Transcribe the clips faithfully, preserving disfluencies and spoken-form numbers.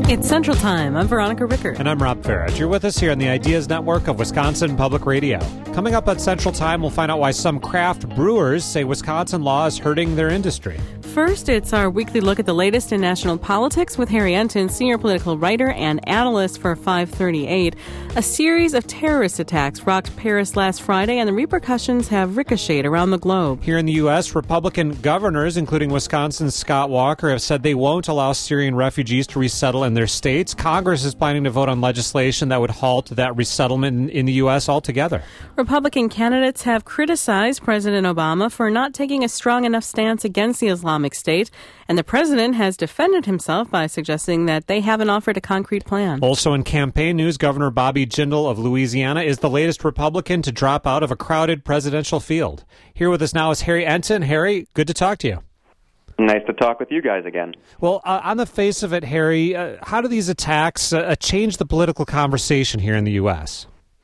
It's Central Time. I'm Veronica Rickert. And I'm Rob Farage. You're with us here on the Ideas Network of Wisconsin Public Radio. Coming up at Central Time, we'll find out why some craft brewers say Wisconsin law is hurting their industry. First, it's our weekly look at the latest in national politics with Harry Enton, senior political writer and analyst for five thirty-eight. A series of terrorist attacks rocked Paris last Friday, and the repercussions have ricocheted around the globe. Here in the U S, Republican governors, including Wisconsin's Scott Walker, have said they won't allow Syrian refugees to resettle in their states. Congress is planning to vote on legislation that would halt that resettlement in the U S altogether. Republican candidates have criticized President Obama for not taking a strong enough stance against the Islamic State, and the president has defended himself by suggesting that they haven't offered a concrete plan. Also in campaign news, Governor Bobby Jindal of Louisiana is the latest Republican to drop out of a crowded presidential field. Here with us now is Harry Enton. Harry, good to talk to you. Nice to talk with you guys again. Well, uh, on the face of it, Harry, uh, how do these attacks uh, change the political conversation here in the U S?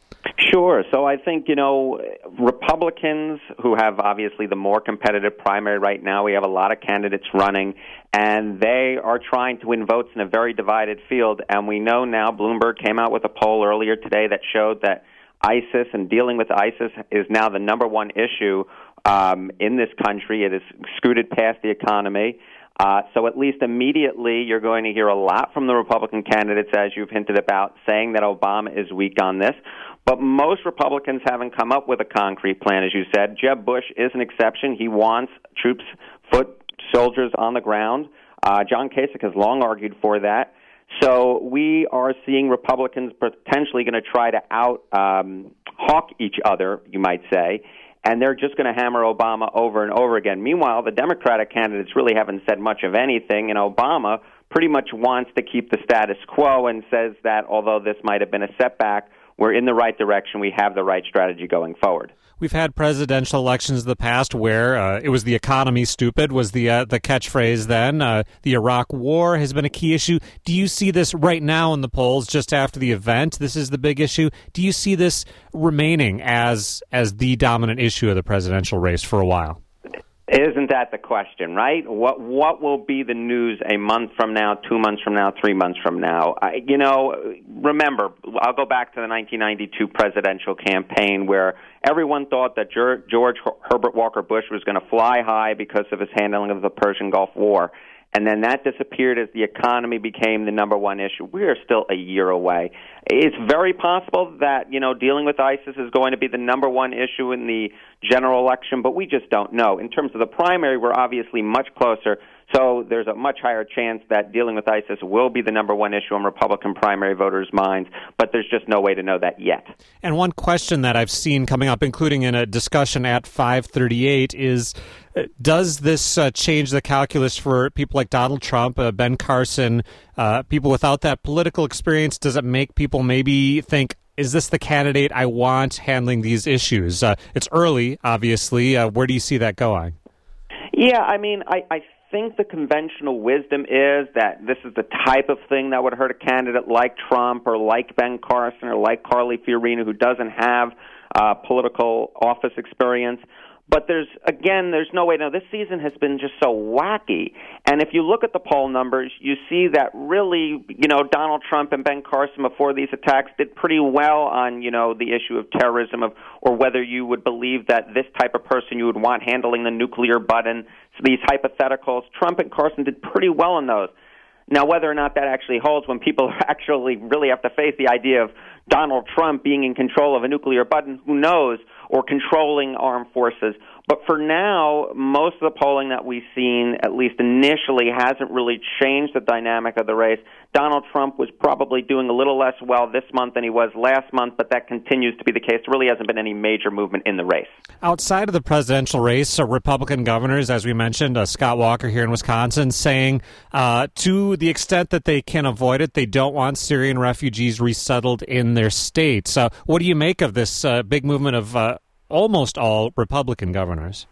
Sure. So I think, you know, Republicans who have obviously the more competitive primary right now, we have a lot of candidates running, and they are trying to win votes in a very divided field. And we know now, Bloomberg came out with a poll earlier today that showed that ISIS and dealing with ISIS is now the number one issue um, in this country. It has scooted past the economy. Uh, so at least immediately you're going to hear a lot from the Republican candidates, as you've hinted about, saying that Obama is weak on this. But most Republicans haven't come up with a concrete plan, as you said. Jeb Bush is an exception. He wants troops, foot soldiers on the ground. Uh, John Kasich has long argued for that. So we are seeing Republicans potentially going to try to out um, hawk each other, you might say, and they're just going to hammer Obama over and over again. Meanwhile, the Democratic candidates really haven't said much of anything, and Obama pretty much wants to keep the status quo and says that although this might have been a setback, we're in the right direction, we have the right strategy going forward. We've had presidential elections in the past where uh, it was the economy stupid was the uh, the catchphrase then. Uh, the Iraq War has been a key issue. Do you see this right now in the polls just after the event? This is the big issue. Do you see this remaining as as the dominant issue of the presidential race for a while? Isn't that the question, right? What what will be the news a month from now, two months from now, three months from now? I, you know, remember, I'll go back to the nineteen ninety-two presidential campaign where everyone thought that George Herbert Walker Bush was going to fly high because of his handling of the Persian Gulf War. And then that disappeared as the economy became the number one issue. We are still a year away. It's very possible that, you know, dealing with ISIS is going to be the number one issue in the general election, but we just don't know. In terms of the primary, we're obviously much closer, so there's a much higher chance that dealing with ISIS will be the number one issue on Republican primary voters' minds, but there's just no way to know that yet. And one question that I've seen coming up, including in a discussion at five thirty-eight, is does this uh, change the calculus for people like Donald Trump, uh, Ben Carson, uh, people without that political experience? Does it make people maybe think, is this the candidate I want handling these issues? Uh, it's early, obviously. Uh, where do you see that going? Yeah, I mean, I, I think the conventional wisdom is that this is the type of thing that would hurt a candidate like Trump or like Ben Carson or like Carly Fiorina, who doesn't have uh, political office experience. But there's, again, there's no way. Now, this season has been just so wacky. And if you look at the poll numbers, you see that really, you know, Donald Trump and Ben Carson before these attacks did pretty well on, you know, the issue of terrorism of, or whether you would believe that this type of person you would want handling the nuclear button. So these hypotheticals, Trump and Carson did pretty well on those. Now, whether or not that actually holds when people actually really have to face the idea of Donald Trump being in control of a nuclear button, who knows, or controlling armed forces. But for now, most of the polling that we've seen, at least initially, hasn't really changed the dynamic of the race. Donald Trump was probably doing a little less well this month than he was last month, but that continues to be the case. There really hasn't been any major movement in the race. Outside of the presidential race, uh, Republican governors, as we mentioned, uh, Scott Walker here in Wisconsin, saying uh, to the extent that they can avoid it, they don't want Syrian refugees resettled in their states. Uh, what do you make of this uh, big movement of uh, almost all Republican governors?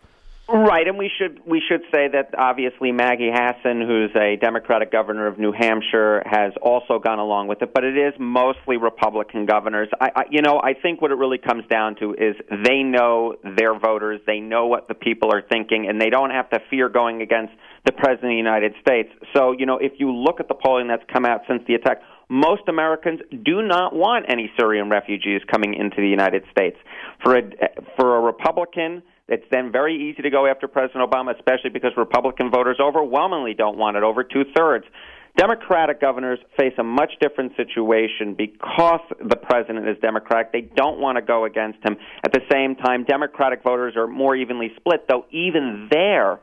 Right, and we should we should say that obviously Maggie Hassan, who's a Democratic governor of New Hampshire, has also gone along with it, but it is mostly Republican governors. I, I, you know, I think what it really comes down to is they know their voters, they know what the people are thinking, and they don't have to fear going against the President of the United States. So, you know, if you look at the polling that's come out since the attack, most Americans do not want any Syrian refugees coming into the United States. For a, for a Republican, it's then very easy to go after President Obama, especially because Republican voters overwhelmingly don't want it, over two-thirds. Democratic governors face a much different situation because the president is Democratic. They don't want to go against him. At the same time, Democratic voters are more evenly split, though even there,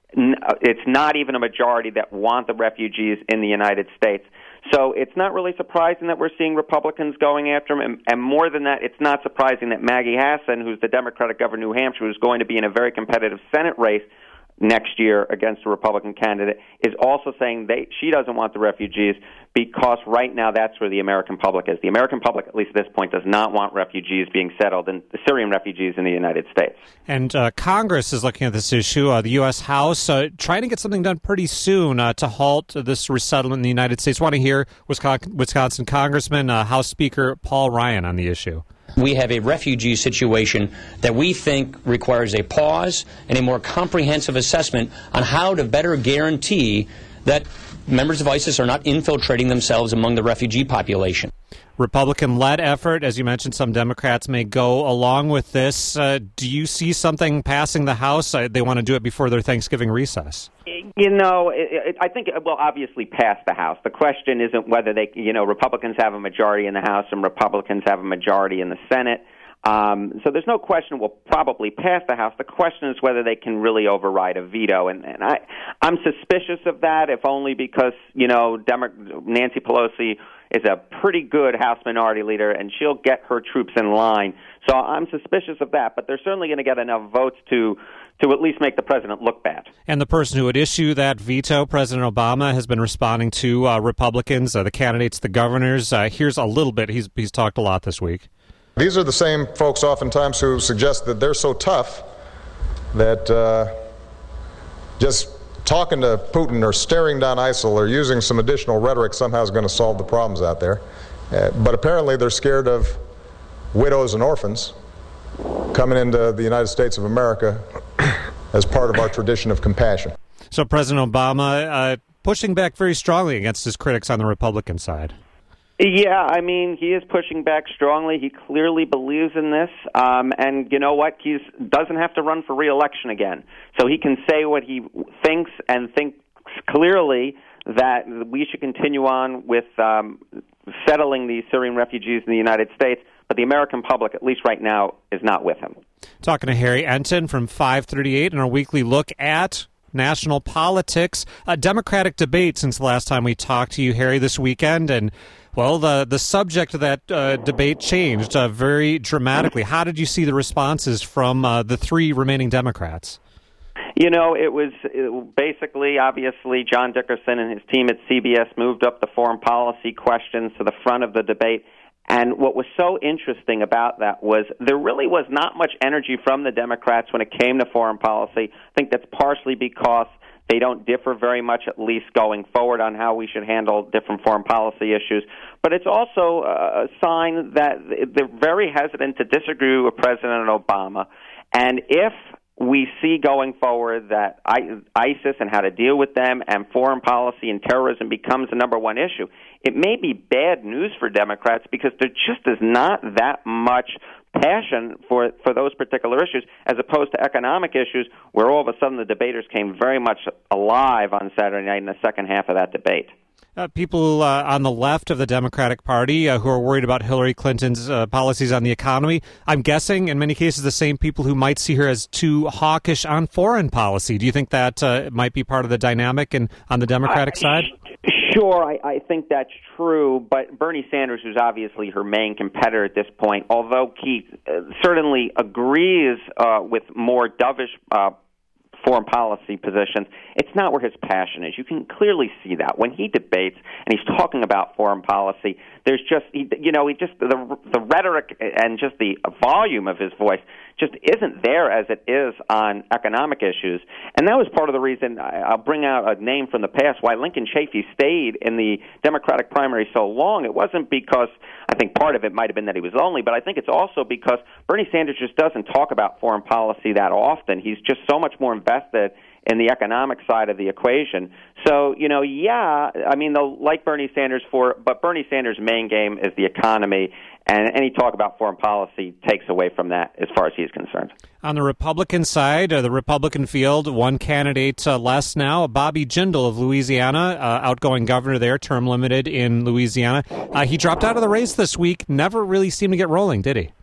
it's not even a majority that want the refugees in the United States. So it's not really surprising that we're seeing Republicans going after him, and, and more than that, it's not surprising that Maggie Hassan, who's the Democratic governor of New Hampshire, who's going to be in a very competitive Senate race next year against a Republican candidate, is also saying they, she doesn't want the refugees because right now that's where the American public is. The American public, at least at this point, does not want refugees being settled, and the Syrian refugees in the United States. And uh, Congress is looking at this issue. Uh, the U S House uh, trying to get something done pretty soon uh, to halt this resettlement in the United States. I want to hear Wisconsin, Wisconsin Congressman, uh, House Speaker Paul Ryan on the issue. We have a refugee situation that we think requires a pause and a more comprehensive assessment on how to better guarantee that members of ISIS are not infiltrating themselves among the refugee population. Republican-led effort. As you mentioned, some Democrats may go along with this. Uh, do you see something passing the House? Uh, they want to do it before their Thanksgiving recess. You know, it, it, I think it will obviously pass the House. The question isn't whether they, you know, Republicans have a majority in the House and Republicans have a majority in the Senate. Um, so there's no question it will probably pass the House. The question is whether they can really override a veto. And, and I, I'm suspicious of that, if only because, you know, Demo- Nancy Pelosi is a pretty good House Minority Leader, and she'll get her troops in line. So I'm suspicious of that, but they're certainly going to get enough votes to to at least make the president look bad. And the person who would issue that veto, President Obama, has been responding to uh, Republicans, uh, the candidates, the governors. Uh, here's a little bit. He's he's talked a lot this week. These are the same folks oftentimes who suggest that they're so tough that uh, just talking to Putin or staring down ISIL or using some additional rhetoric somehow is going to solve the problems out there. Uh, but apparently they're scared of widows and orphans coming into the United States of America as part of our tradition of compassion. So President Obama uh, pushing back very strongly against his critics on the Republican side. Yeah, I mean, he is pushing back strongly. He clearly believes in this. Um, and you know what? He doesn't have to run for re-election again. So he can say what he thinks and thinks clearly that we should continue on with um, settling these Syrian refugees in the United States. But the American public, at least right now, is not with him. Talking to Harry Enten from five thirty-eight in our weekly look at national politics. A Democratic debate since the last time we talked to you, Harry, this weekend. And, well, the, the subject of that uh, debate changed uh, very dramatically. How did you see the responses from uh, the three remaining Democrats? You know, it was it, basically, obviously, John Dickerson and his team at C B S moved up the foreign policy questions to the front of the debate. And what was so interesting about that was there really was not much energy from the Democrats when it came to foreign policy. I think that's partially because they don't differ very much, at least going forward, on how we should handle different foreign policy issues. But it's also a sign that they're very hesitant to disagree with President Obama. And if we see going forward that ISIS and how to deal with them and foreign policy and terrorism becomes the number one issue, it may be bad news for Democrats because there just is not that much passion for for those particular issues as opposed to economic issues where all of a sudden the debaters came very much alive on Saturday night in the second half of that debate. Uh, people uh, on the left of the Democratic Party uh, who are worried about Hillary Clinton's uh, policies on the economy, I'm guessing in many cases the same people who might see her as too hawkish on foreign policy. Do you think that uh, might be part of the dynamic in, on the Democratic I, side? Sure, I, I think that's true, but Bernie Sanders, who's obviously her main competitor at this point, although he uh, certainly agrees uh, with more dovish uh foreign policy positions, it's not where his passion is. You can clearly see that when he debates and he's talking about foreign policy. There's just, he, you know, he just the the rhetoric and just the volume of his voice just isn't there as it is on economic issues. And that was part of the reason, I'll bring out a name from the past, why Lincoln Chafee stayed in the Democratic primary so long. It wasn't because, I think part of it might have been that he was lonely, but I think it's also because Bernie Sanders just doesn't talk about foreign policy that often. He's just so much more invested in the economic side of the equation. So, you know, yeah, I mean, they'll like Bernie Sanders for, but Bernie Sanders' main game is the economy, and any talk about foreign policy takes away from that as far as he's concerned. On the Republican side, uh, the Republican field, one candidate uh, less now, Bobby Jindal of Louisiana, uh, outgoing governor there, term limited in Louisiana. Uh, he dropped out of the race this week, never really seemed to get rolling, did he?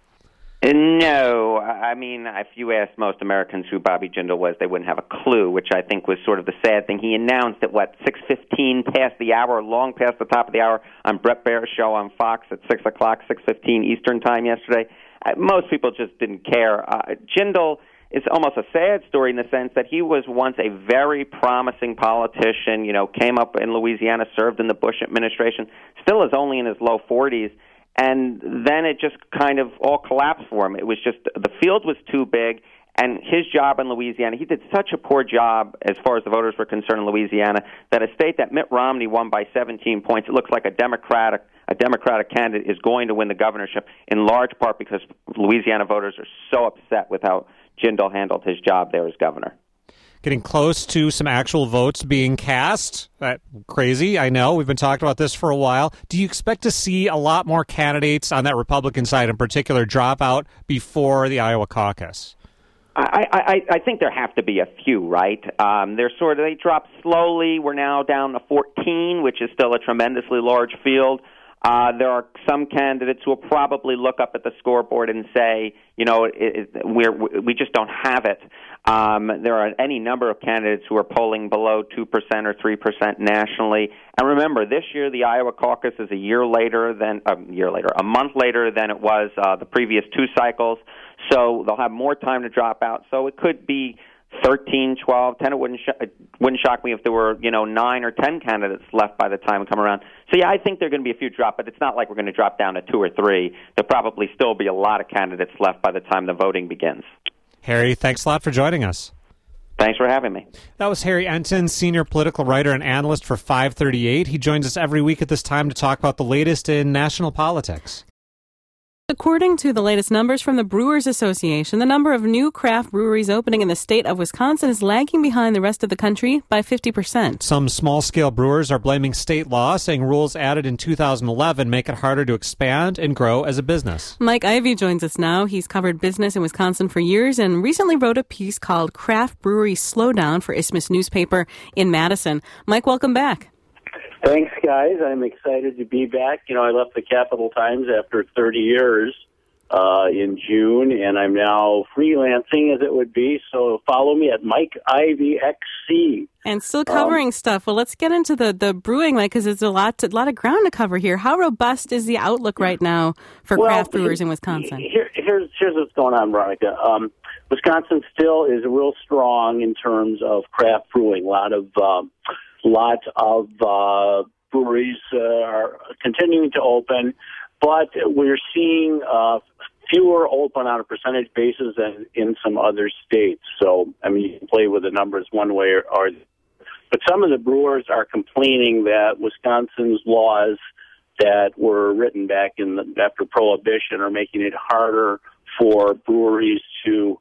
No, I mean, if you asked most Americans who Bobby Jindal was, they wouldn't have a clue, which I think was sort of the sad thing. He announced at, what, six fifteen, past the hour, long past the top of the hour, on Bret Baier's show on Fox at six o'clock, six fifteen Eastern Time yesterday. Uh, most people just didn't care. Uh, Jindal is almost a sad story in the sense that he was once a very promising politician, you know, came up in Louisiana, served in the Bush administration, still is only in his low forties. And then it just kind of all collapsed for him. It was just, the field was too big, and his job in Louisiana, he did such a poor job as far as the voters were concerned in Louisiana, that a state that Mitt Romney won by seventeen points, it looks like a Democratic a Democratic candidate is going to win the governorship, in large part because Louisiana voters are so upset with how Jindal handled his job there as governor. Getting close to some actual votes being cast. Uh, crazy, I know. We've been talking about this for a while. Do you expect to see a lot more candidates on that Republican side in particular drop out before the Iowa caucus? I, I, I think there have to be a few, right? Um, they're sort of, they drop slowly. We're now down to fourteen, which is still a tremendously large field. Uh, there are some candidates who will probably look up at the scoreboard and say, you know, it, it, we're, we just don't have it. Um, there are any number of candidates who are polling below two percent or three percent nationally. And remember, this year the Iowa caucus is a year later than a year later, a month later than it was uh, the previous two cycles. So they'll have more time to drop out. So it could be thirteen, twelve, ten. It wouldn't sh- it wouldn't shock me if there were, you know, nine or ten candidates left by the time we come around. So yeah, I think there are going to be a few drop, but it's not like we're going to drop down to two or three. There'll probably still be a lot of candidates left by the time the voting begins. Harry, thanks a lot for joining us. Thanks for having me. That was Harry Enten, senior political writer and analyst for five thirty-eight. He joins us every week at this time to talk about the latest in national politics. According to the latest numbers from the Brewers Association, the number of new craft breweries opening in the state of Wisconsin is lagging behind the rest of the country by fifty percent. Some small-scale brewers are blaming state law, saying rules added in two thousand eleven make it harder to expand and grow as a business. Mike Ivey joins us now. He's covered business in Wisconsin for years and recently wrote a piece called Craft Brewery Slowdown for Isthmus newspaper in Madison. Mike, welcome back. Thanks, guys. I'm excited to be back. You know, I left the Capital Times after thirty years uh, in June, and I'm now freelancing, as it would be. So follow me at Mike Ivey X C. And still covering um, stuff. Well, let's get into the, the brewing, like, because there's a lot to, a lot of ground to cover here. How robust is the outlook right now for well, craft brewers in Wisconsin? Here, here's here's what's going on, Veronica. Um, Wisconsin still is real strong in terms of craft brewing. A lot of um, lot of uh, breweries uh, are continuing to open, but we're seeing uh, fewer open on a percentage basis than in some other states. So, I mean, you can play with the numbers one way or, or but some of the brewers are complaining that Wisconsin's laws that were written back in the, after Prohibition are making it harder for breweries to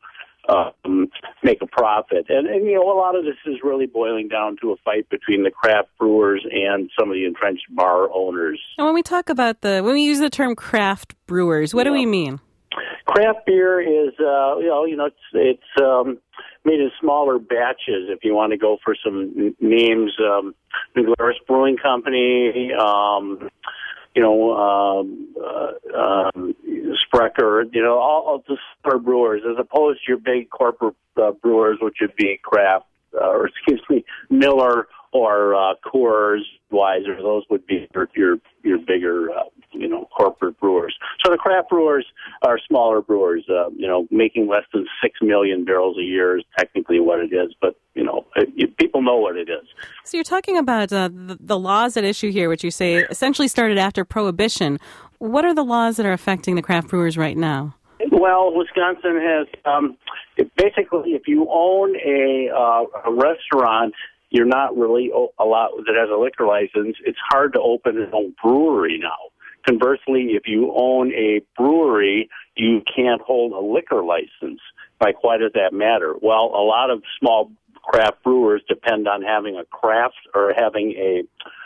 Um, make a profit. And, and, you know, a lot of this is really boiling down to a fight between the craft brewers and some of the entrenched bar owners. And when we talk about the, when we use the term craft brewers, what yeah. do we mean? Craft beer is, uh, you know, you know, it's, it's um, made in smaller batches. If you want to go for some n- names, um, New Glarus Brewing Company, um, you know, um, uh, um, Sprecher, you know, all of the smaller brewers, as opposed to your big corporate uh, brewers, which would be Kraft, uh, or excuse me, Miller or uh, Coors, Weiser. Those would be your your, your bigger uh, you know, corporate brewers. So the craft brewers are smaller brewers, uh, you know, making less than six million barrels a year is technically what it is, but, you know, it, it, people know what it is. So you're talking about uh, the, the laws at issue here, which you say essentially started after Prohibition. What are the laws that are affecting the craft brewers right now? Well, Wisconsin has um, basically, if you own a, uh, a restaurant, you're not really allowed that has a liquor license. It's hard to open an own brewery now. Conversely, if you own a brewery, you can't hold a liquor license. Like, why does that matter? Well, a lot of small craft brewers depend on having a craft or having a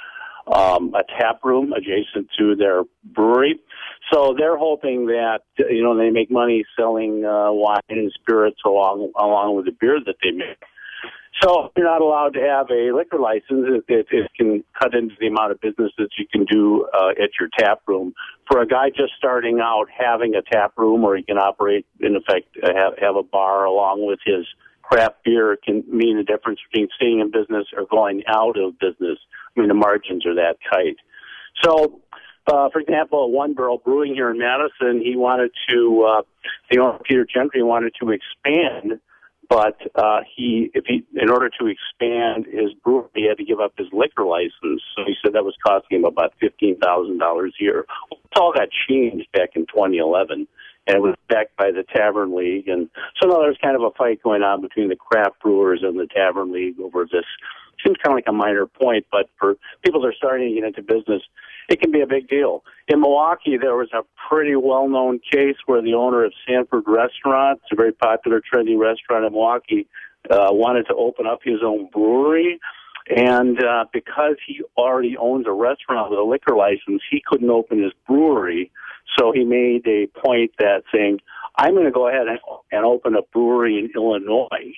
um, a tap room adjacent to their brewery. So they're hoping that, you know, they make money selling uh, wine and spirits along along with the beer that they make. So you're not allowed to have a liquor license. It, it, it can cut into the amount of business that you can do uh, at your tap room. For a guy just starting out, having a tap room where he can operate, in effect, uh, have, have a bar along with his craft beer can mean the difference between staying in business or going out of business. I mean, the margins are that tight. So, uh, for example, One Barrel Brewing here in Madison, he wanted to, uh, the owner, Peter Gentry, wanted to expand. But uh, he, if he, in order to expand his brewery, he had to give up his liquor license. So he said that was costing him about fifteen thousand dollars a year. It all got changed back in twenty eleven, and it was backed by the Tavern League. And so now there's kind of a fight going on between the craft brewers and the Tavern League over this. Seems kind of like a minor point, but for people that are starting to get into business, it can be a big deal. In Milwaukee, there was a pretty well-known case where the owner of Sanford Restaurant, it's a very popular, trendy restaurant in Milwaukee, uh, wanted to open up his own brewery. And uh, because he already owns a restaurant with a liquor license, he couldn't open his brewery. So he made a point that saying, I'm going to go ahead and, and open a brewery in Illinois.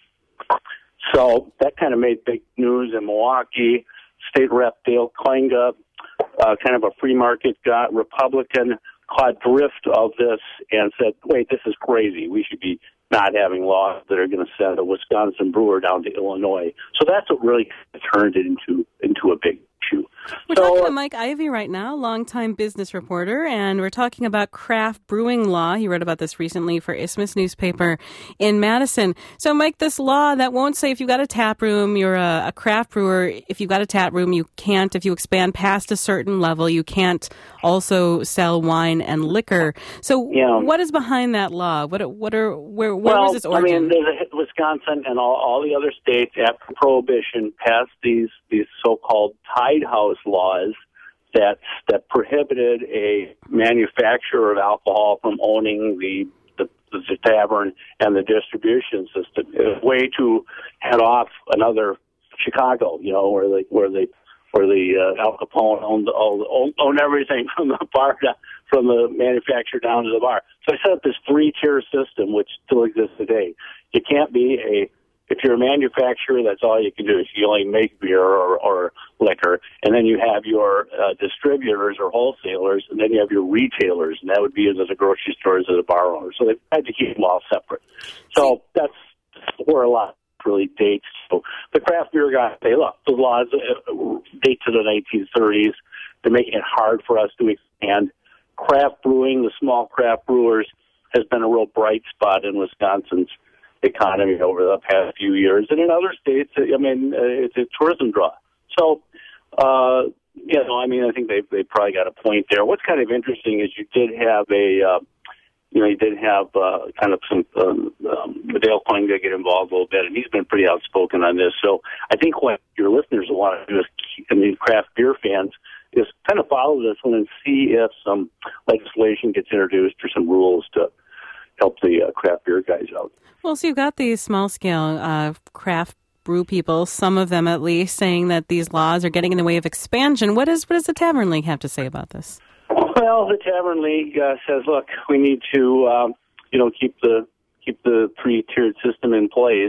So that kind of made big news in Milwaukee. State Rep Dale Klinga, uh, kind of a free market guy, Republican, caught drift of this and said, wait, this is crazy. We should be not having laws that are going to send a Wisconsin brewer down to Illinois. So that's what really turned it into into a big issue. We're so, talking to Mike Ivey right now, longtime business reporter, and we're talking about craft brewing law. He wrote about this recently for Isthmus newspaper in Madison. So, Mike, this law that won't say if you've got a tap room, you're a, a craft brewer. If you've got a tap room, you can't. If you expand past a certain level, you can't also sell wine and liquor. So, yeah. What is behind that law? What what are where where well, was its origin? I mean, there's a, Wisconsin and all, all the other states after Prohibition passed these these so-called tied house laws that that prohibited a manufacturer of alcohol from owning the the, the tavern and the distribution system. It was a way to head off another Chicago, you know, where they where they where the uh, Al Capone owned owned, owned everything from the bar to, from the manufacturer down to the bar. So I set up this three-tier system, which still exists today. You can't be a If you're a manufacturer, that's all you can do. Is you only make beer or, or liquor, and then you have your uh, distributors or wholesalers, and then you have your retailers, and that would be as a grocery store as a bar owner. So they had to keep them all separate. So that's where a lot really dates. So the craft beer guys say, look, the laws date to the nineteen thirties. They're making it hard for us to expand. Craft brewing, the small craft brewers, has been a real bright spot in Wisconsin's economy over the past few years, and in other states, I mean, it's a tourism draw. So, uh, you know, I mean, I think they they probably got a point there. What's kind of interesting is you did have a, uh, you know, you did have uh, kind of some um, um, Dale Klinga get involved a little bit, and he's been pretty outspoken on this. So, I think what your listeners will want to do is, I mean, craft beer fans, is kind of follow this one and see if some legislation gets introduced or some rules to help the uh, craft beer guys out. Well, so you've got these small-scale uh, craft brew people, some of them at least, saying that these laws are getting in the way of expansion. What, is, what does the Tavern League have to say about this? Well, the Tavern League uh, says, look, we need to, um, you know, keep the keep the three-tiered system in place,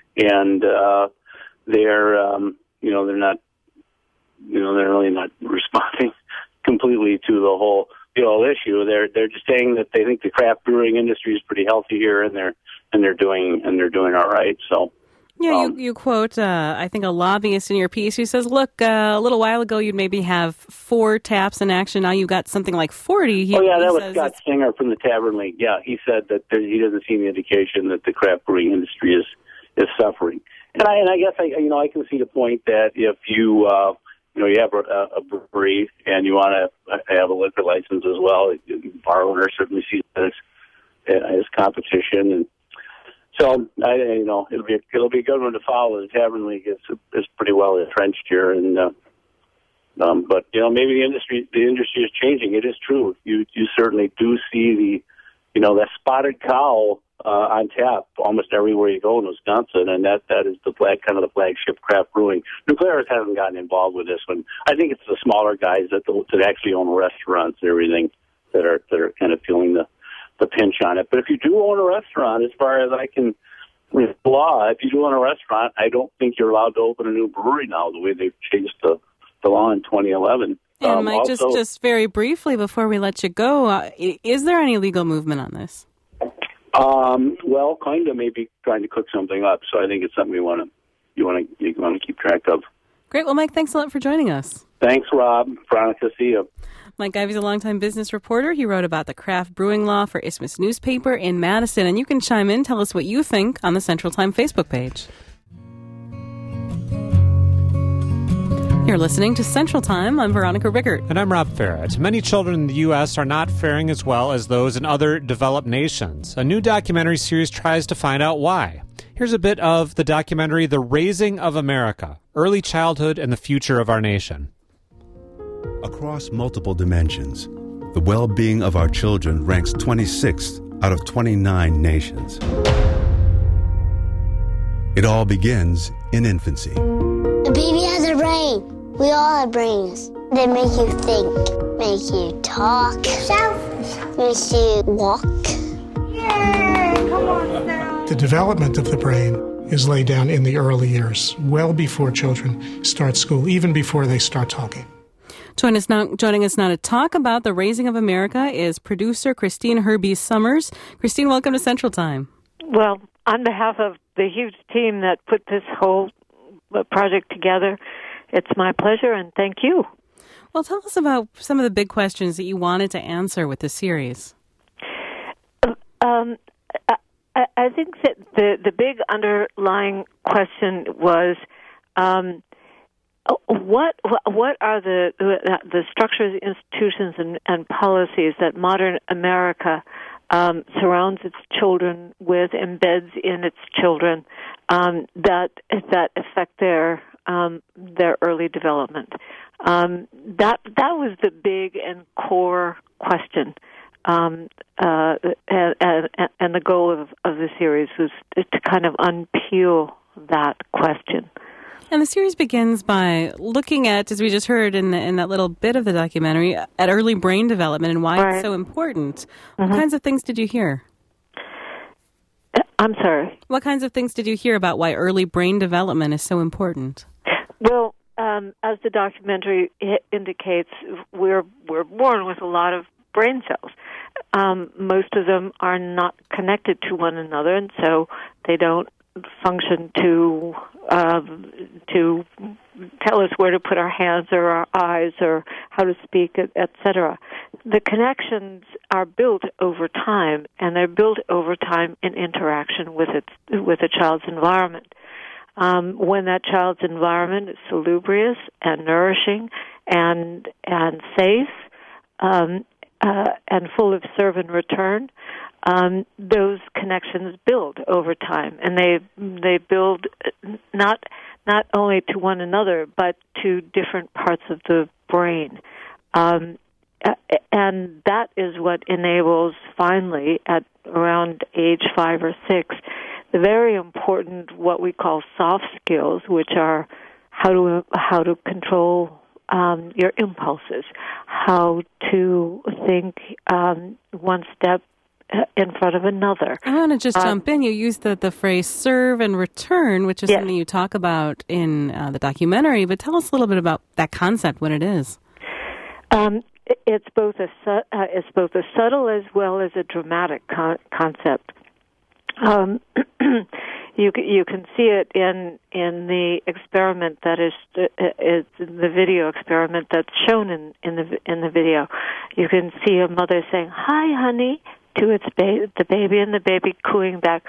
and uh, they're, um, you know, they're not, you know, they're really not responding completely to the whole the whole issue. They're they're just saying that they think the craft brewing industry is pretty healthy here, and they're and they're doing and they're doing all right. So, Yeah, Um, you, you quote, uh, I think, a lobbyist in your piece who says, look, uh, a little while ago you'd maybe have four taps in action. Now you've got something like forty. He, oh, yeah, he that was says Scott it's- Singer from the Tavern League. Yeah, he said that there, he doesn't see any indication that the craft brewing industry is, is suffering. And I, and I guess, I, you know, I can see the point that if you, uh, you know, you have a, a brewery and you want to have a liquor license as well, bar owner certainly sees that as, as competition. And so, I, you know, it'll be a, it'll be a good one to follow. The Tavern League is is pretty well entrenched here, and uh, um, but you know, maybe the industry the industry is changing. It is true. You you certainly do see the, you know, that Spotted Cow uh, on tap almost everywhere you go in Wisconsin, and that that is the flag kind of the flagship craft brewing. Nuclearis hasn't gotten involved with this one. I think it's the smaller guys that the, that actually own restaurants and everything that are that are kind of feeling the. the pinch on it. But if you do own a restaurant, as far as I can, with law, if you do own a restaurant, I don't think you're allowed to open a new brewery now, the way they've changed the, the law in twenty eleven. And um, Mike, also, just, just very briefly before we let you go, uh, is there any legal movement on this? Um, well, kind of maybe trying to cook something up. So I think it's something we want to you want to you want to keep track of. Great. Well, Mike, thanks a lot for joining us. Thanks, Rob. Veronica, see you. Mike Ivey's a longtime business reporter. He wrote about the craft brewing law for Isthmus newspaper in Madison. And you can chime in, tell us what you think on the Central Time Facebook page. You're listening to Central Time. I'm Veronica Rickert. And I'm Rob Farrett. Many children in the U S are not faring as well as those in other developed nations. A new documentary series tries to find out why. Here's a bit of the documentary The Raising of America, Early Childhood and the Future of Our Nation. Across multiple dimensions, the well-being of our children ranks twenty-sixth out of twenty-nine nations. It all begins in infancy. A baby has a brain. We all have brains. They make you think, make you talk, selfish, makes you walk. Yay! Come on now. The development of the brain is laid down in the early years, well before children start school, even before they start talking. Join us now, joining us now to talk about The Raising of America is producer Christine Herbie Summers. Christine, welcome to Central Time. Well, on behalf of the huge team that put this whole project together, it's my pleasure, and thank you. Well, tell us about some of the big questions that you wanted to answer with this series. Um, I, I think that the, the big underlying question was... Um, What what are the the structures, institutions, and, and policies that modern America um, surrounds its children with, embeds in its children, um, that that affect their um, their early development? Um, that that was the big and core question, um, uh, and, and, and the goal of, of the series was to kind of unpeel that question. And the series begins by looking at, as we just heard in the, in that little bit of the documentary, at early brain development and why right. it's so important. Mm-hmm. What kinds of things did you hear? I'm sorry? What kinds of things did you hear about why early brain development is so important? Well, um, as the documentary indicates, we're we're born with a lot of brain cells. Um, most of them are not connected to one another, and so they don't function to uh, to tell us where to put our hands or our eyes or how to speak, et cetera. The connections are built over time, and they're built over time in interaction with its with a child's environment. Um, when that child's environment is salubrious and nourishing and and safe um, uh, and full of serve and return, Um, those connections build over time, and they they build not not only to one another but to different parts of the brain, um, and that is what enables finally at around age five or six the very important what we call soft skills, which are how to how to control um, your impulses, how to think um, one step in front of another. I want to just um, jump in. You used the, the phrase serve and return, which is yes. something you talk about in uh, the documentary, but tell us a little bit about that concept, what it is. Um, it's both a su- uh, it's both a subtle as well as a dramatic con- concept. Um, you you can see it in in the experiment that is is the video experiment that's shown in in the in the video. You can see a mother saying, "Hi, honey," to its ba- the baby, and the baby cooing back,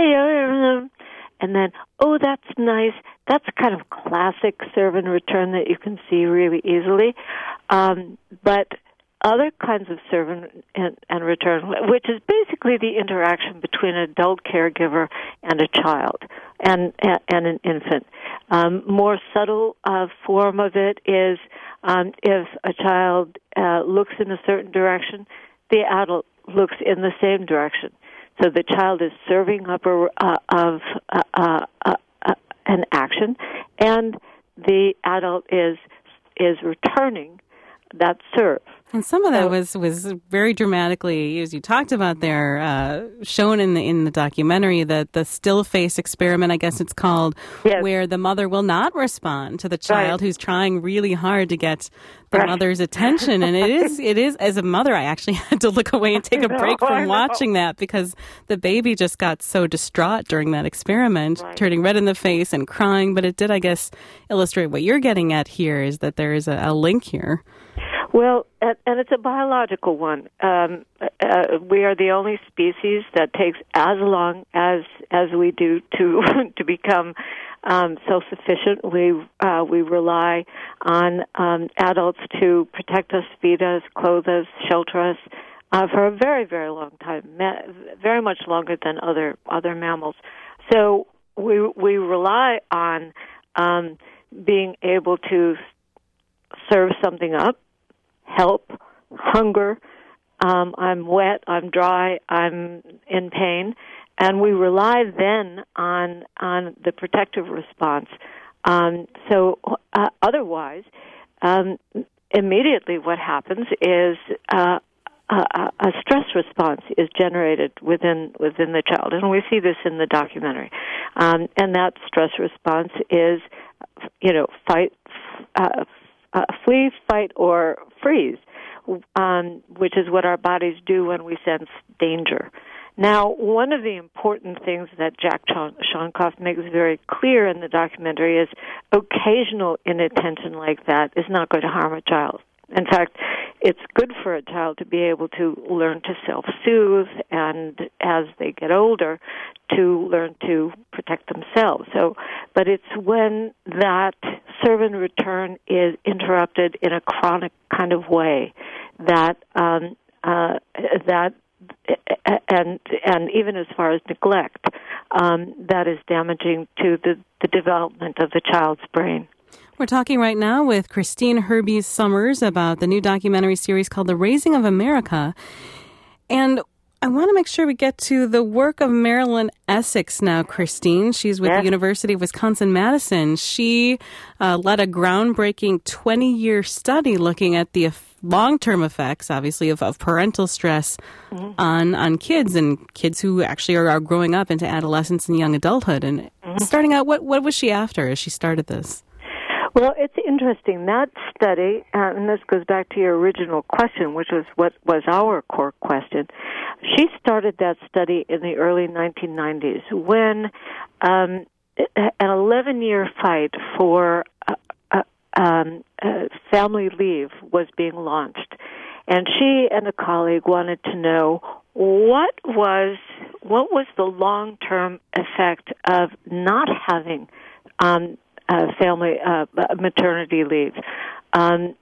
"Hi," and then, "Oh, that's nice." That's kind of classic serve and return that you can see really easily, um, but other kinds of serve and, and, and return, which is basically the interaction between an adult caregiver and a child and and, and an infant. Um, more subtle uh, form of it is um, if a child uh, looks in a certain direction, the adult looks in the same direction. So the child is serving up a, uh, of uh, uh, uh, uh, an action, and the adult is is returning that serve. And some of that was, was very dramatically, as you talked about there, uh, shown in the in the documentary, the, the still face experiment, I guess it's called, yes. where the mother will not respond to the child right. who's trying really hard to get the right. mother's attention. And it is, it is, as a mother, I actually had to look away and take a break know, from watching that because the baby just got so distraught during that experiment, right. turning red in the face and crying. But it did, I guess, illustrate what you're getting at here is that there is a, a link here. Well, and it's a biological one. Um, uh, we are the only species that takes as long as as we do to to become um, self-sufficient. We uh, we rely on um, adults to protect us, feed us, clothe us, shelter us uh, for a very, very long time, very much longer than other other mammals. So we we rely on um, being able to serve something up. Help, hunger, um, I'm wet, I'm dry, I'm in pain, and we rely then on on the protective response. Um, so uh, otherwise, um, immediately what happens is uh, a, a stress response is generated within within the child, and we see this in the documentary. Um, and that stress response is, you know, fight. Uh, Uh, flee, fight, or freeze, um, which is what our bodies do when we sense danger. Now, one of the important things that Jack Shonkoff makes very clear in the documentary is occasional inattention like that is not going to harm a child. In fact, it's good for a child to be able to learn to self-soothe and, as they get older, to learn to protect themselves. So, but it's when that serve and return is interrupted in a chronic kind of way that um, uh, that and and even as far as neglect, um, that is damaging to the, the development of the child's brain. We're talking right now with Christine Herbies Summers about the new documentary series called The Raising of America. And I want to make sure we get to the work of Marilyn Essex now, Christine. She's with yes. the University of Wisconsin-Madison. She uh, led a groundbreaking twenty-year study looking at the long-term effects, obviously, of, of parental stress mm-hmm. on, on kids and kids who actually are, are growing up into adolescence and young adulthood. And mm-hmm. starting out, what, what was she after as she started this? Well, it's interesting. That study, uh, and this goes back to your original question, which was what was our core question. She started that study in the early nineteen nineties when um, an eleven-year fight for uh, uh, um, uh, family leave was being launched. And she and a colleague wanted to know what was what was the long-term effect of not having um Uh, family uh, maternity leave, um,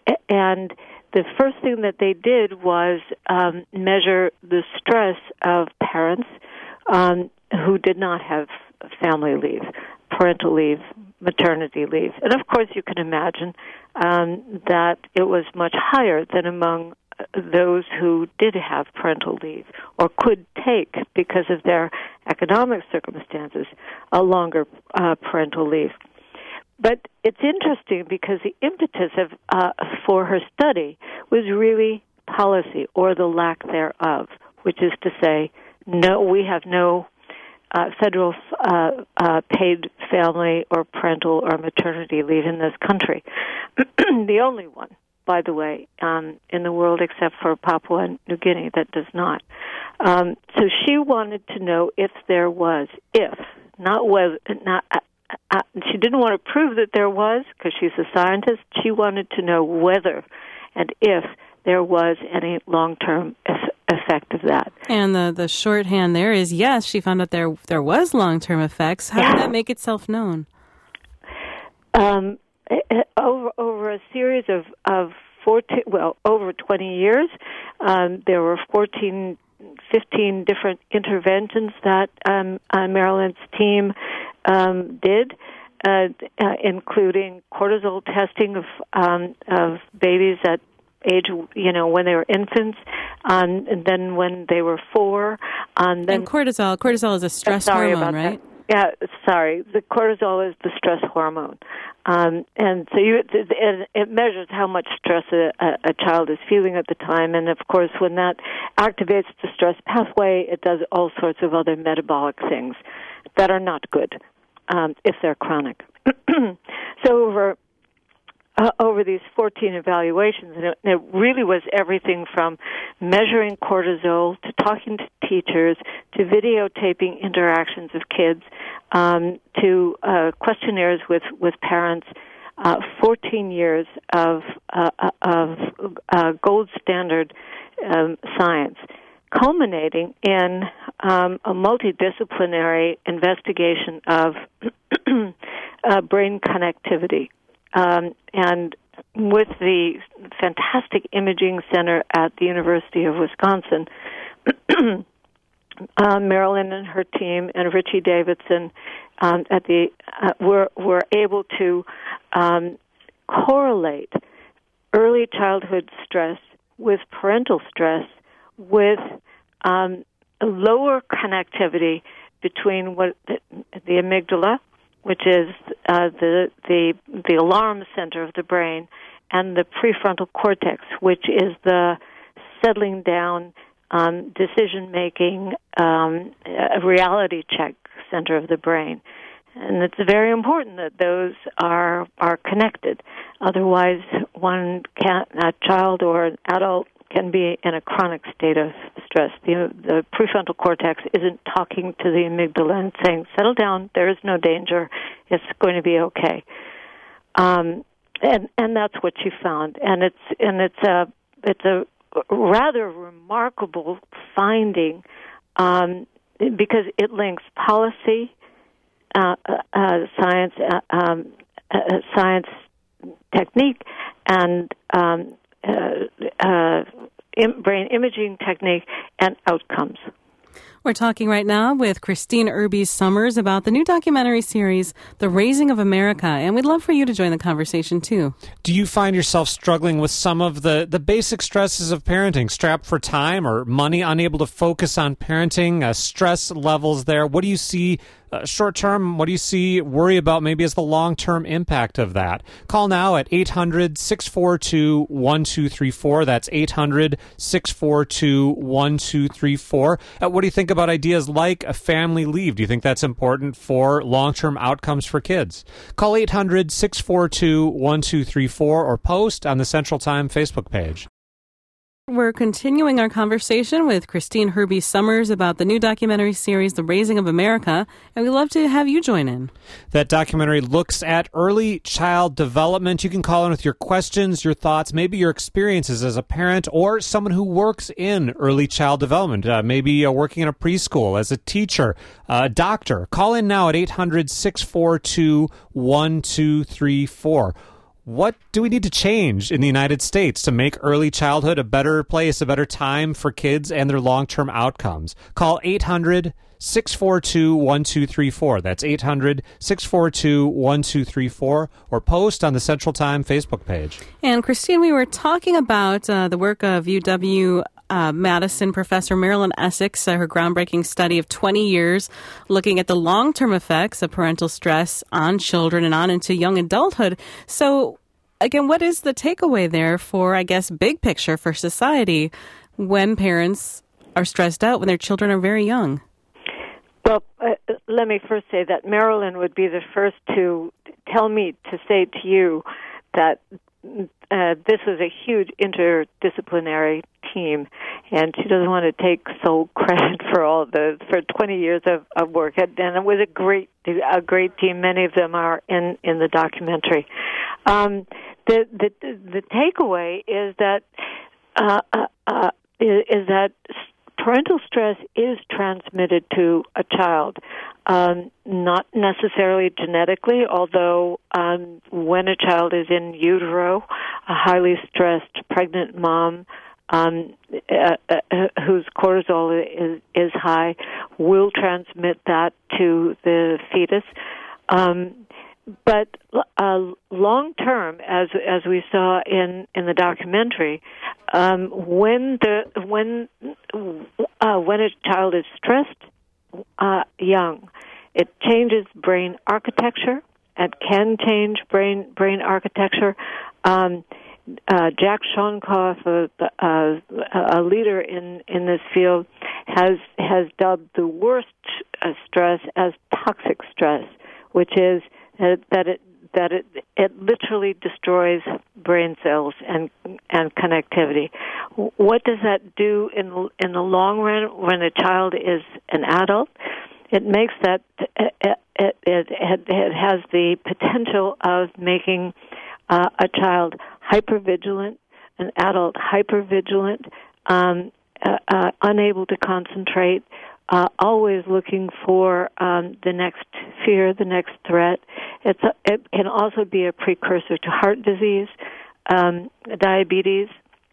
and the first thing that they did was um, measure the stress of parents um, who did not have family leave, parental leave, maternity leave, and of course you can imagine um, that it was much higher than among those who did have parental leave or could take, because of their economic circumstances, a longer uh, parental leave. But it's interesting because the impetus of uh, for her study was really policy, or the lack thereof, which is to say, no, we have no uh, federal uh, uh, paid family or parental or maternity leave in this country. The only one, by the way, um, in the world except for Papua New Guinea that does not. Um, so she wanted to know if there was, if, not whether, not. Uh, uh, she didn't want to prove that there was, because she's a scientist. She wanted to know whether and if there was any long-term effect of that. And the, the shorthand there is, yes, she found out there there was long-term effects. How did that make itself known? Um, over over a series of, of fourteen, well, over twenty years, um, there were fourteen, fifteen different interventions that um, uh, Marilyn's team um, did, uh, uh, including cortisol testing of um, of babies at age, you know, when they were infants, um, and then when they were four. Um, then and cortisol, cortisol is a stress sorry hormone, about right? That. Yeah, sorry. The cortisol is the stress hormone, um, and so you, it, it measures how much stress a, a child is feeling at the time. And of course, when that activates the stress pathway, it does all sorts of other metabolic things that are not good um, if they're chronic. So over. Uh, over these fourteen evaluations, and it, it really was everything from measuring cortisol to talking to teachers to videotaping interactions of kids um, to uh, questionnaires with, with parents, uh, fourteen years of, uh, of uh, gold standard um, science, culminating in um, a multidisciplinary investigation of uh, brain connectivity. Um, and with the fantastic imaging center at the University of Wisconsin, uh, Marilyn and her team and Richie Davidson um, at the uh, were were able to um, correlate early childhood stress with parental stress with um, lower connectivity between what the, the amygdala, which is uh, the the the alarm center of the brain, and the prefrontal cortex, which is the settling down, um, decision-making, um, reality check center of the brain. And it's very important that those are are connected. Otherwise, one can a child or an adult can be in a chronic state of stress. The, the prefrontal cortex isn't talking to the amygdala and saying, settle down, there is no danger, it's going to be okay. Um, and, and that's what she found. And it's, and it's a, it's a rather remarkable finding, um, because it links policy, uh, uh, science, uh, um, uh, science technique, and um, Uh, uh, im- brain imaging technique and outcomes. We're talking right now with Christine Irby Summers about the new documentary series, The Raising of America, and we'd love for you to join the conversation, too. Do you find yourself struggling with some of the, the basic stresses of parenting, strapped for time or money, unable to focus on parenting, uh, stress levels there? What do you see uh, short-term? What do you see, worry about maybe as the long-term impact of that? Call now at eight hundred, six four two, one two three four. That's eight hundred, six four two, one two three four. Uh, what do you think about ideas like a family leave? Do you think that's important for long-term outcomes for kids? Call eight hundred, six four two, one two three four or post on the Central Time Facebook page. We're continuing our conversation with Christine Irby Summers about the new documentary series, The Raising of America, and we'd love to have you join in. That documentary looks at early child development. You can call in with your questions, your thoughts, maybe your experiences as a parent or someone who works in early child development, uh, maybe uh, working in a preschool, as a teacher, uh, a doctor. Call in now at eight hundred, six four two, one two three four. What do we need to change in the United States to make early childhood a better place, a better time for kids and their long-term outcomes? Call eight hundred, six four two, one two three four. That's eight hundred, six four two, one two three four, or post on the Central Time Facebook page. And Christine, we were talking about uh, the work of U W Uh, Madison professor Marilyn Essex, uh, her groundbreaking study of twenty years looking at the long-term effects of parental stress on children and on into young adulthood. So, again, what is the takeaway there for, I guess, big picture for society when parents are stressed out when their children are very young? Well, uh, let me first say that Marilyn would be the first to tell me to say to you that uh, this is a huge interdisciplinary team, and she doesn't want to take sole credit for all the for twenty years of, of work. And it was a great a great team. Many of them are in, in the documentary. Um, the the the takeaway is that uh, uh, uh, is, is that parental stress is transmitted to a child, um, not necessarily genetically, although um, when a child is in utero, a highly stressed pregnant mom um, uh, uh, whose cortisol is, is high will transmit that to the fetus. Um, but uh, long term, as as we saw in, in the documentary, um, when the when uh, when a child is stressed uh, young, it changes brain architecture. It can change brain brain architecture. Um, uh, Jack Shonkoff, a, a, a leader in, in this field, has has dubbed the worst uh, stress as toxic stress, which is uh, that it that it it literally destroys brain cells and and connectivity. What does that do in in the long run when a child is an adult? It makes that it it, it, it, it has the potential of making uh, a child hypervigilant, an adult hypervigilant, um, uh, uh, unable to concentrate, uh, always looking for um, the next fear, the next threat. It's a, it can also be a precursor to heart disease, um, diabetes,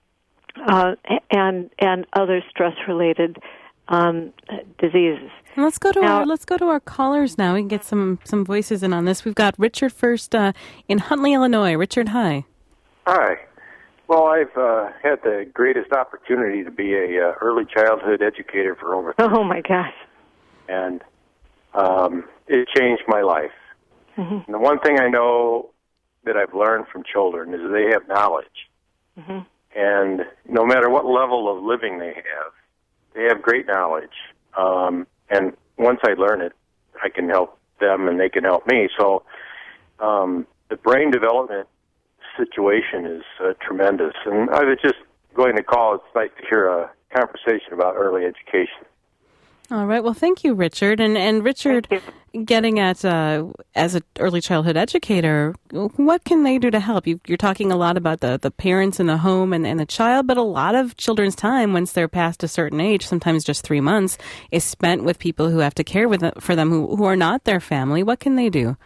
uh, and and other stress-related um, diseases. And let's go to now, our let's go to our callers now. We can get some, some voices in on this. We've got Richard first uh, in Huntley, Illinois. Richard, hi. Hi. Well, I've uh, had the greatest opportunity to be a uh, early childhood educator for over. Oh my gosh! And um, it changed my life. Mm-hmm. And the one thing I know that I've learned from children is they have knowledge, mm-hmm. and no matter what level of living they have, they have great knowledge. Um, and once I learn it, I can help them, and they can help me. So um, the brain development situation is uh, tremendous. And I was just going to call. It's nice to hear a conversation about early education. All right. Well, thank you, Richard. And and Richard, getting at uh, as an early childhood educator, what can they do to help? You, you're talking a lot about the, the parents in the home and, and the child, but a lot of children's time, once they're past a certain age, sometimes just three months, is spent with people who have to care with for them who, who are not their family. What can they do?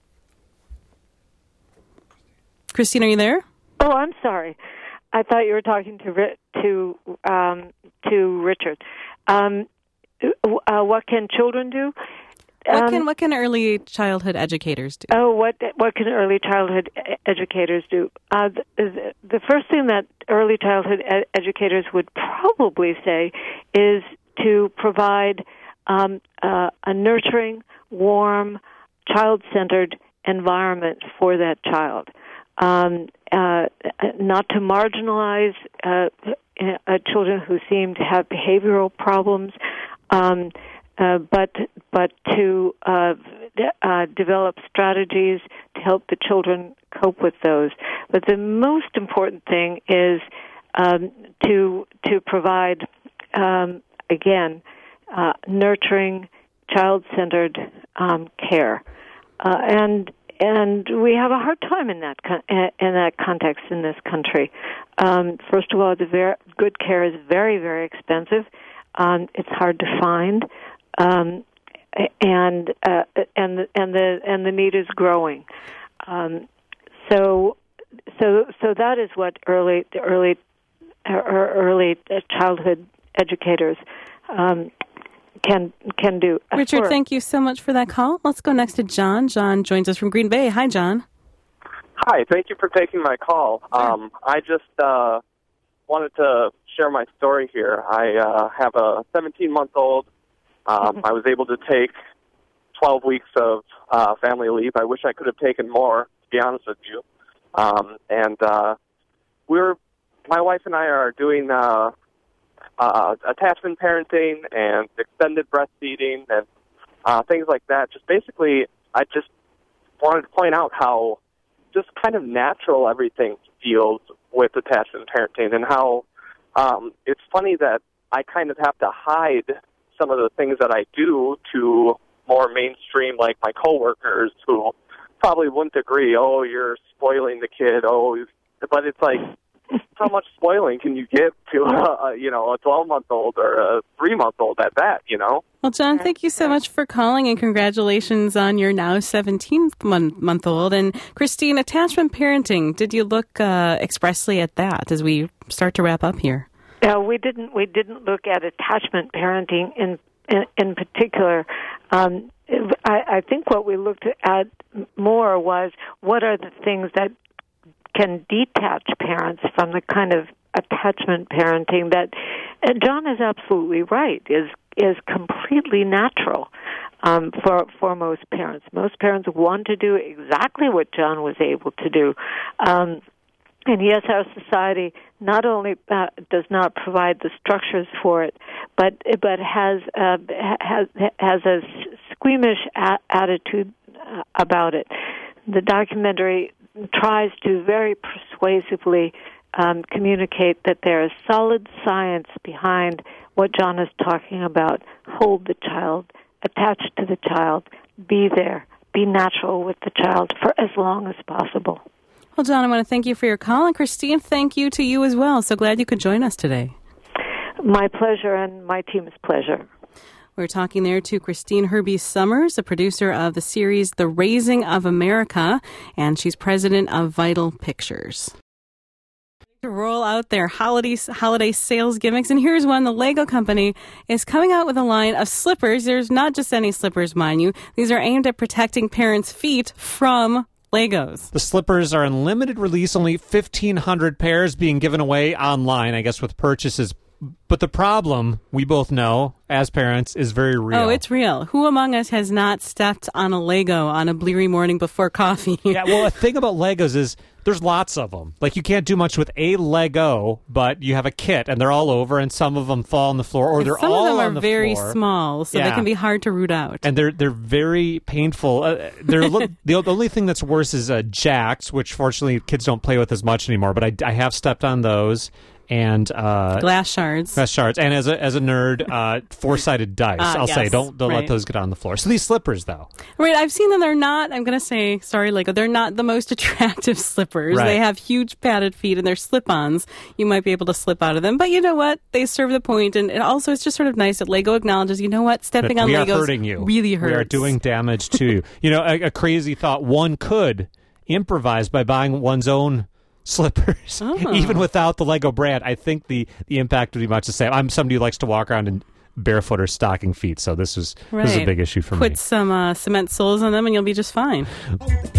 Christine, are you there? Oh, I'm sorry. I thought you were talking to to um, to Richard. Um, uh, what can children do? What Um, can what can early childhood educators do? Oh, what what can early childhood e- educators do? Uh, the, the first thing that early childhood ed- educators would probably say is to provide um, uh, a nurturing, warm, child-centered environment for that child. Um, uh, not to marginalize uh, uh, children who seem to have behavioral problems, um, uh, but but to uh, uh, develop strategies to help the children cope with those. But the most important thing is um, to to provide um, again uh, nurturing, child-centered um, care, uh, and. And we have a hard time in that con- in that context in this country. Um, first of all, the ver- good care is very, very expensive. Um, it's hard to find, um, and uh, and the, and the and the need is growing. Um, so so so that is what early early early childhood educators Um, can can do. Richard, Sure. thank you so much for that call. Let's go next to John. John joins us from Green Bay. Hi, John. Hi, thank you for taking my call. Um, I just uh, wanted to share my story here. I uh, have a seventeen-month-old. Um, I was able to take twelve weeks of uh, family leave. I wish I could have taken more, to be honest with you. Um, and uh, we're, my wife and I are doing Uh, Uh, attachment parenting and extended breastfeeding and uh, things like that. Just basically, I just wanted to point out how just kind of natural everything deals with attachment parenting and how um, it's funny that I kind of have to hide some of the things that I do to more mainstream, like my coworkers who probably wouldn't agree. Oh, you're spoiling the kid. Oh, but it's like, how much spoiling can you give to a, you know, a twelve-month-old or a three-month-old at that, you know? Well, John, thank you so much for calling, and congratulations on your now seventeen-month-old. And Christine, attachment parenting, did you look uh, expressly at that as we start to wrap up here? No, we didn't. We didn't look at attachment parenting in in, in particular. Um, I, I think what we looked at more was what are the things that can detach parents from the kind of attachment parenting that, and John is absolutely right, is is completely natural um, for for most parents. Most parents want to do exactly what John was able to do. Um, and yes, our society not only uh, does not provide the structures for it, but but has uh, has has a squeamish a- attitude uh, about it. The documentary tries to very persuasively um, communicate that there is solid science behind what John is talking about. Hold the child, attach to the child, be there, be natural with the child for as long as possible. Well, John, I want to thank you for your call, and Christine, thank you to you as well. So glad you could join us today. My pleasure, and my team's pleasure. We're talking there to Christine Herbie Summers, a producer of the series The Raising of America, and she's president of Vital Pictures. To roll out their holiday holiday sales gimmicks, and here's one. The Lego company is coming out with a line of slippers. There's not just any slippers, mind you. These are aimed at protecting parents' feet from Legos. The slippers are in limited release, only fifteen hundred pairs being given away online, I guess, with purchases. But the problem, we both know, as parents, is very real. Oh, it's real. Who among us has not stepped on a Lego on a bleary morning before coffee? Yeah, well, the thing about Legos is there's lots of them. Like, you can't do much with a Lego, but you have a kit, and they're all over, and some of them fall on the floor, or they're some all of them on are the very floor. small, so Yeah. they can be hard to root out. And they're they're very painful. Uh, they're a little, the only thing that's worse is uh, jacks, which fortunately kids don't play with as much anymore, but I, I have stepped on those. And uh, glass shards, glass shards, and as a as a nerd, uh, four-sided dice. Uh, I'll yes, say, don't don't right. let those get on the floor. So these slippers, though, right? I've seen them. They're not. I'm going to say, sorry, Lego. They're not the most attractive slippers. Right. They have huge padded feet, and they're slip-ons. You might be able to slip out of them, but you know what? They serve the point, and it also it's just sort of nice that Lego acknowledges, you know what? Stepping but on we Legos are hurting you. really hurts. We are doing damage to you. You know, a, a crazy thought. One could improvise by buying one's own slippers, oh. even without the Lego brand. I think the, the impact would be much the same. I'm somebody who likes to walk around in barefoot or stocking feet, so this was right. this is a big issue for Put me. Put some uh, cement soles on them, and you'll be just fine.